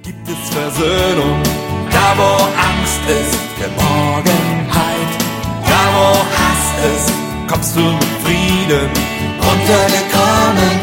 gibt es Versöhnung. Da wo Angst ist, Geborgenheit. Da wo Hass ist, kommst du mit Frieden runtergekommen.